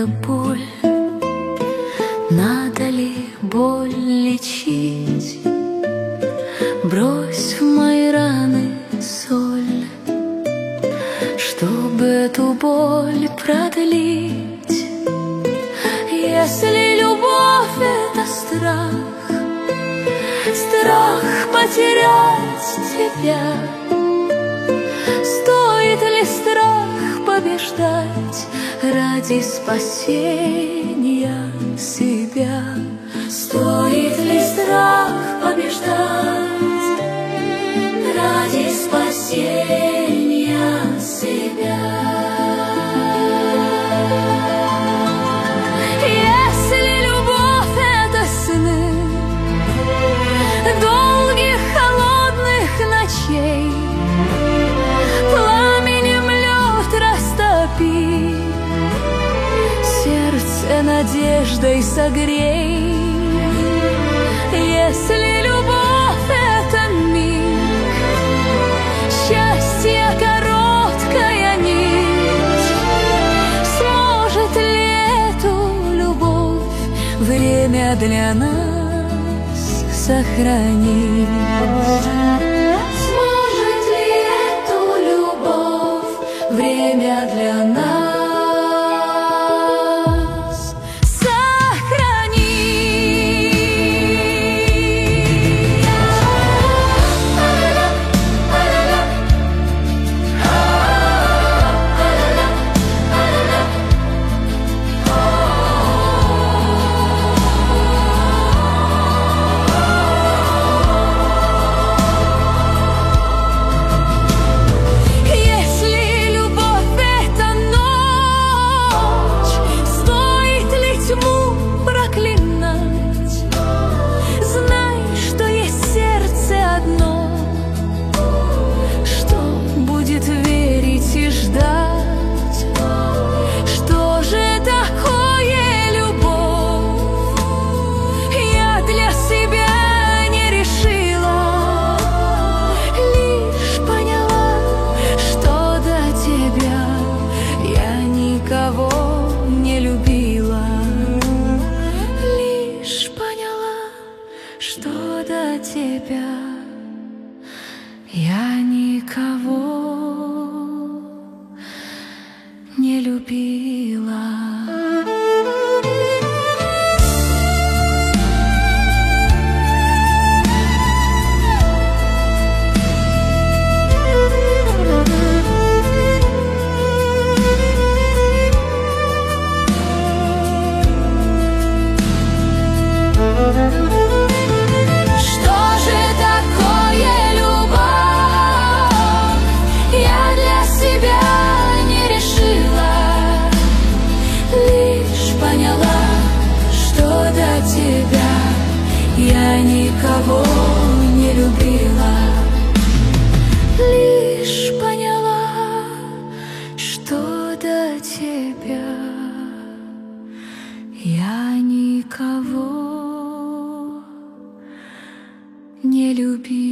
это боль? Надо ли боль лечить? Брось в мои раны соль, чтобы эту боль продлить. Если любовь — это страх, страх потерять тебя, стоит ли страх побеждать ради спасения себя? Стоит ли страх побеждать ради спасения себя? Если любовь — это сны долгих холодных ночей, пламенем лед растопи, сердце надеждой согрей. Если любовь — это миг, счастье короткая нить, сможет ли эту любовь время для нас сохранить? Сможет ли эту любовь время для нас я никого не любила. Я никого не любила, лишь поняла, что до тебя я никого не любила.